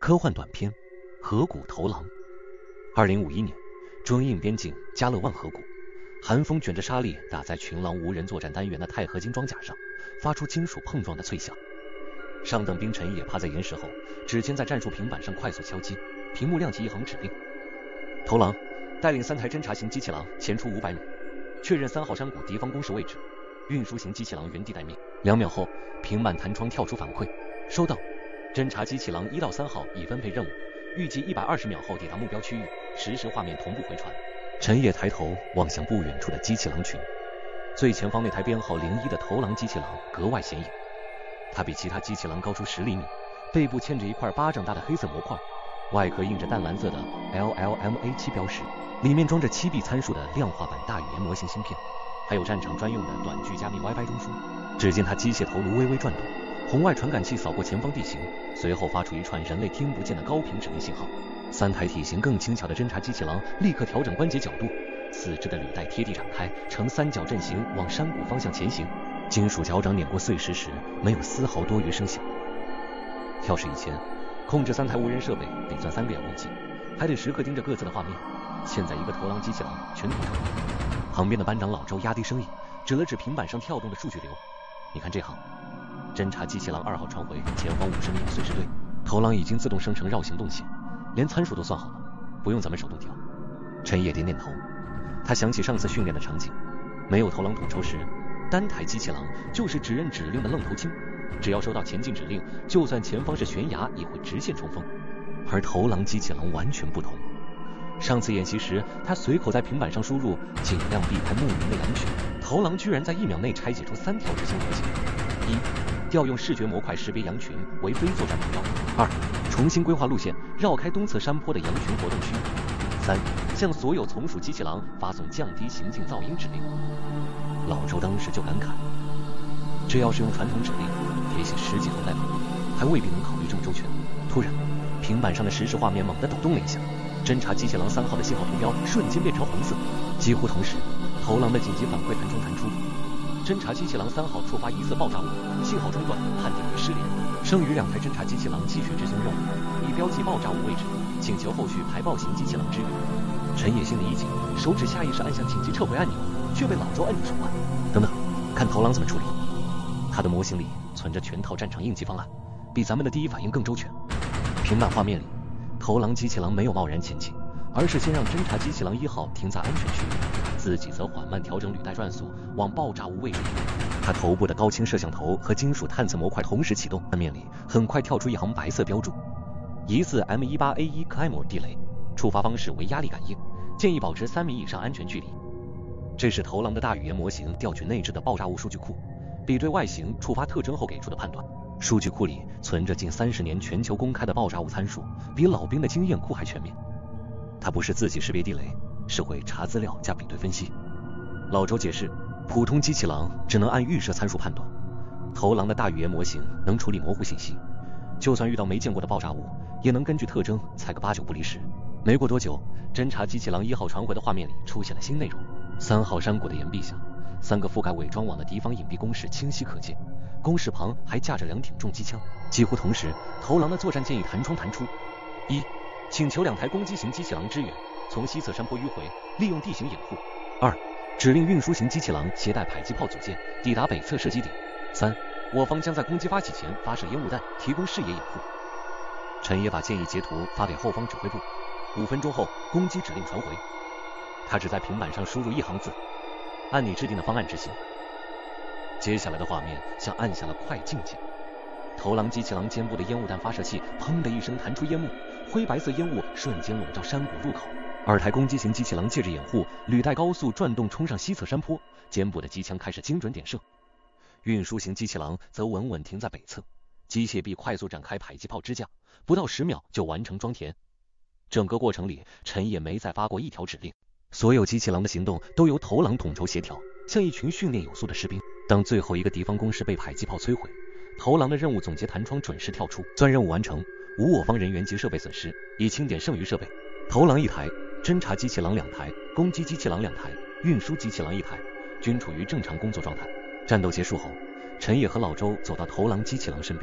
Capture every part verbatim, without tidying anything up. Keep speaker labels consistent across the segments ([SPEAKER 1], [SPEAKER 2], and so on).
[SPEAKER 1] 科幻短片《河谷头狼》。二零五一年，中印边境加勒万河谷，寒风卷着沙粒打在群狼无人作战单元的钛合金装甲上，发出金属碰撞的脆响。上等兵陈野趴在岩石后，指尖在战术平板上快速敲击，屏幕亮起一行指令：头狼带领三台侦察型机器狼前出五百米，确认三号山谷敌方工事位置。运输型机器狼原地待命。两秒后，平板弹窗跳出反馈：收到，侦察机器狼一到三号已分配任务，预计一百二十秒后抵达目标区域，实时画面同步回传。陈野抬头望向不远处的机器狼群，最前方那台编号零一的头狼机器狼格外显眼。它比其他机器狼高出十厘米，背部嵌着一块巴掌大的黑色模块，外壳印着淡蓝色的 L L M A 七标识，里面装着七 B 参数的量化版大语言模型芯片，还有战场专用的短距加密 WiFi 中枢。只见它机械头颅微微转动，红外传感器扫过前方地形，随后发出一串人类听不见的高频指令信号。三台体型更轻巧的侦察机器狼立刻调整关节角度，四肢的履带贴地展开，呈三角阵型往山谷方向前行。金属脚掌碾过碎石时，没有丝毫多余声响。要是以前，控制三台无人设备得钻三个遥控器，还得时刻盯着各自的画面。现在一个头狼机器狼全头上。旁边的班长老周压低声音，指了指平板上跳动的数据流：你看这行，侦察机器狼二号传回前方五十米的碎石堆，头狼已经自动生成绕行动线，连参数都算好了，不用咱们手动调。陈野点点头，他想起上次训练的场景，没有头狼统筹时，单台机器狼就是只认指令的愣头青，只要收到前进指令，就算前方是悬崖也会直线冲锋。而头狼机器狼完全不同，上次演习时，他随口在平板上输入尽量避开牧民的羊群，头狼居然在一秒内拆解出三条执行逻辑：一、调用视觉模块识别羊群为非作战目标；二、重新规划路线，绕开东侧山坡的羊群活动区；三、向所有从属机器狼发送降低行进噪音指令。老周当时就感慨，这要是用传统指令，得写十几头代码，还未必能考虑这么周全。突然，平板上的实时画面猛地抖动了一下，侦察机器狼三号的信号图标瞬间变成红色。几乎同时，头狼的紧急反馈弹窗弹出：侦察机器狼三号触发疑似爆炸物，信号中断，判定为失联。剩余两台侦察机器狼继续执行任务，已标记爆炸物位置，请求后续排爆型机器狼支援。陈野心里一紧，手指下意识按向紧急撤回按钮，却被老周摁住手腕。等等，看头狼怎么处理。他的模型里存着全套战场应急方案，比咱们的第一反应更周全。平板画面里，头狼机器狼没有贸然前进，而是先让侦察机器狼一号停在安全区域，自己则缓慢调整履带转速，往爆炸物位置移动。他头部的高清摄像头和金属探测模块同时启动，画面里很快跳出一行白色标注：疑似 M 一八 A 一 Claymore 地雷，触发方式为压力感应，建议保持三米以上安全距离。这是头狼的大语言模型调取内置的爆炸物数据库，比对外形、触发特征后给出的判断。数据库里存着近三十年全球公开的爆炸物参数，比老兵的经验库还全面。它不是自己识别地雷，是会查资料加比对分析。老周解释，普通机器狼只能按预设参数判断，头狼的大语言模型能处理模糊信息，就算遇到没见过的爆炸物，也能根据特征猜个八九不离十。没过多久，侦察机器狼一号传回的画面里出现了新内容：三号山谷的岩壁下，三个覆盖伪装网的敌方隐蔽工事清晰可见，工事旁还架着两挺重机枪。几乎同时，头狼的作战建议弹窗弹出：一、请求两台攻击型机器狼支援，从西侧山坡迂回，利用地形掩护；二、指令运输型机器狼携带迫击炮组件抵达北侧射击点；三、我方将在攻击发起前发射烟雾弹，提供视野掩护。陈野把建议截图发给后方指挥部。五分钟后，攻击指令传回，他只在平板上输入一行字：按你制定的方案执行。接下来的画面像按下了快进键，头狼机器狼肩部的烟雾弹发射器砰的一声弹出烟幕，灰白色烟雾瞬间笼罩山谷入口。二台攻击型机器狼借着掩护，履带高速转动冲上西侧山坡，肩部的机枪开始精准点射。运输型机器狼则稳稳停在北侧，机械臂快速展开迫击炮支架，不到十秒就完成装填。整个过程里，陈野没再发过一条指令，所有机器狼的行动都由头狼统筹协调，像一群训练有素的士兵。当最后一个敌方工事被迫击炮摧毁，头狼的任务总结弹窗准时跳出，算任务完成，无我方人员及设备损失，已清点剩余设备。头狼一台，侦察机器狼两台，攻击机器狼两台，运输机器狼一台，均处于正常工作状态。战斗结束后，陈野和老周走到头狼机器狼身边，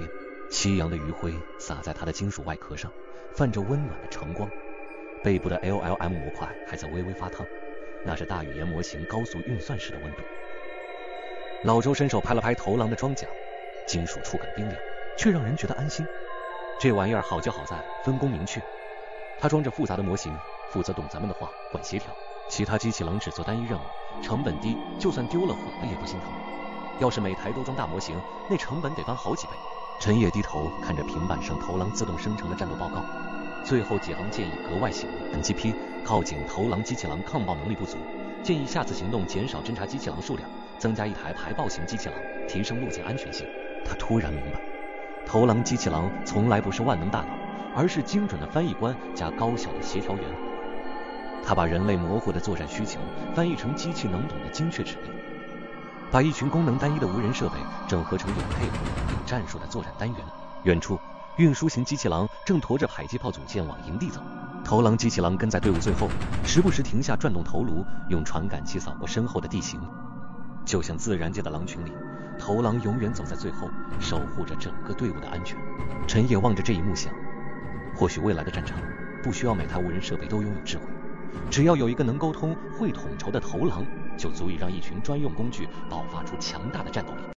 [SPEAKER 1] 夕阳的余晖洒在它的金属外壳上，泛着温暖的橙光。背部的 L L M 模块还在微微发烫，那是大语言模型高速运算时的温度。老周伸手拍了拍头狼的装甲，金属触感冰凉，却让人觉得安心。这玩意儿好就好在分工明确，它装着复杂的模型，负责懂咱们的话，管协调。其他机器狼只做单一任务，成本低，就算丢了毁了也不心疼。要是每台都装大模型，那成本得翻好几倍。陈野低头看着平板上头狼自动生成的战斗报告，最后几行建议格外醒目。本 G P 靠近头狼机器狼抗爆能力不足，建议下次行动减少侦察机器狼数量，增加一台排爆型机器狼，提升路径安全性。他突然明白，头狼机器狼从来不是万能大脑，而是精准的翻译官加高效的协调员。他把人类模糊的作战需求翻译成机器能懂的精确指令，把一群功能单一的无人设备整合成有配合、有战术的作战单元。远处，运输型机器狼正驮着迫击炮组件往营地走，头狼机器狼跟在队伍最后，时不时停下转动头颅，用传感器扫过身后的地形。就像自然界的狼群里，头狼永远走在最后，守护着整个队伍的安全。陈野望着这一幕想，或许未来的战场不需要每台无人设备都拥有智慧，只要有一个能沟通、会统筹的头狼，就足以让一群专用工具爆发出强大的战斗力。